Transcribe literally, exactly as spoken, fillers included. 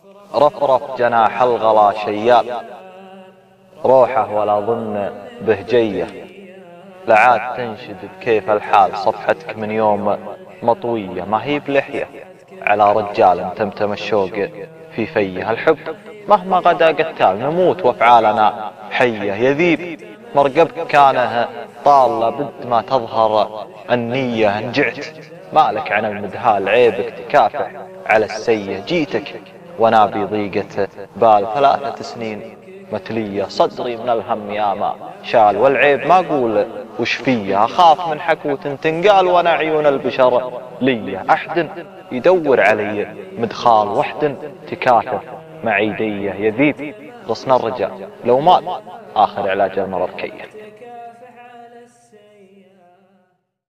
رفرف جناح الغلا شيال، روحه ولا ظن بهجية، لعاد تنشد بكيف الحال صفحتك من يوم مطوية. ما هي بلحية على رجال تمتم الشوق في فيه، الحب مهما غدا قتال نموت وافعالنا حية. يذيب مرقبك كانه طال بد ما تظهر النية، انجعت مالك عن المدهال عيبك تكافح على السية. جيتك وانا بضيقة بال ثلاثة سنين متلية، صدري من الهم يا ما شال والعيب ما اقول وش فيه. اخاف من حكوة تنقال وانا عيون البشر لي، احد يدور علي مدخال وحد تكاتف معيدية. يذيب غصن الرجال لو مات اخر علاج المرض كيه.